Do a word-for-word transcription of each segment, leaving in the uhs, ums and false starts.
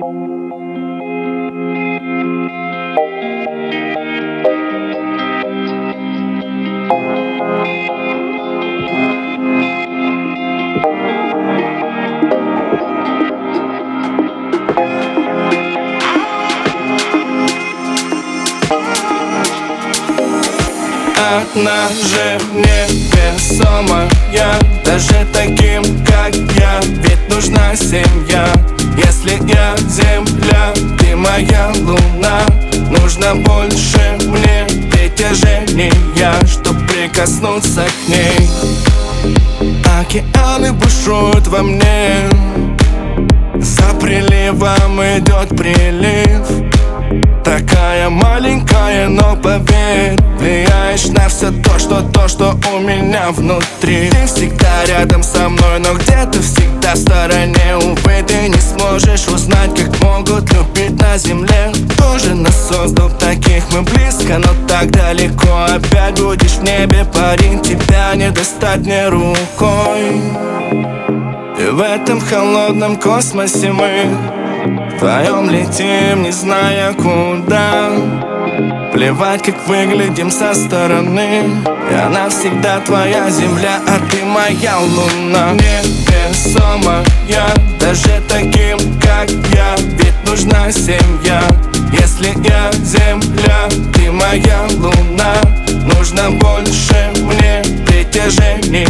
Она же невесомая, даже таким, как я. Ведь нужна семья. Если я земля, ты моя луна. Нужно больше мне притяжения, чтоб прикоснуться к ней. Океаны бушуют во мне, за приливом идет прилив. Такая маленькая, но поверь, влияешь на все то, что то, что у меня внутри. Ты всегда рядом со мной, но где-то всегда в стороне. Увы, ты не сможешь узнать, как могут любить на земле. Тоже нас создал таких, мы близко, но так далеко. Опять будешь в небе, парень, тебя не достать мне рукой. И в этом холодном космосе мы вдвоем летим, не зная куда. Плевать, как выглядим со стороны, и она всегда твоя земля, а ты моя луна. Невесомая, даже таким, как я. Ведь нужна семья. Если я земля, ты моя луна. Нужно больше мне притяжения.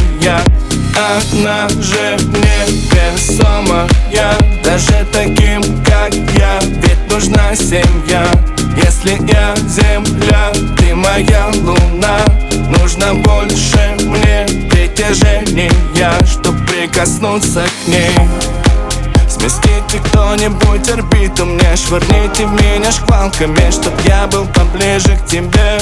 Она же невесомая, даже таким, как я. Ведь нужна семья. Если я земля, ты моя луна. Нужно больше мне притяжения, чтоб прикоснуться к ней. Сместите кто-нибудь орбиту мне, швырните в меня шквалками, чтоб я был поближе к тебе.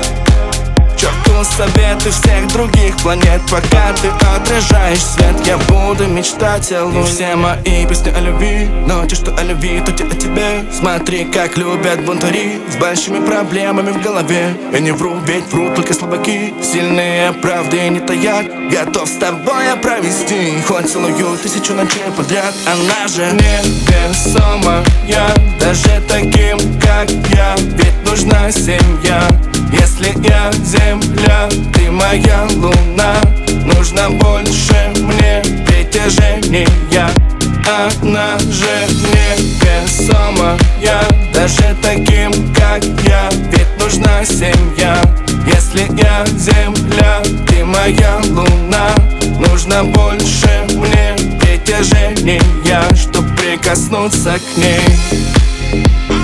Черту советы всех других планет, пока ты отражаешь свет, я буду мечтать о луне. И все мои песни о любви, но те, что о любви, то те о тебе. Смотри, как любят бунтари, с большими проблемами в голове. Я не вру, ведь врут только слабаки. Сильные правды не таят, готов с тобой я провести хоть целую тысячу ночей подряд. Она же невесомая, даже таким, как я. Ведь нужна семья. Если я земля, ты моя луна. Нужно больше мне притяжения. Она же невесомая, даже таким, как я. Ведь нужна семья. Если я земля, ты моя луна. Нужно больше мне притяжения, чтоб прикоснуться к ней.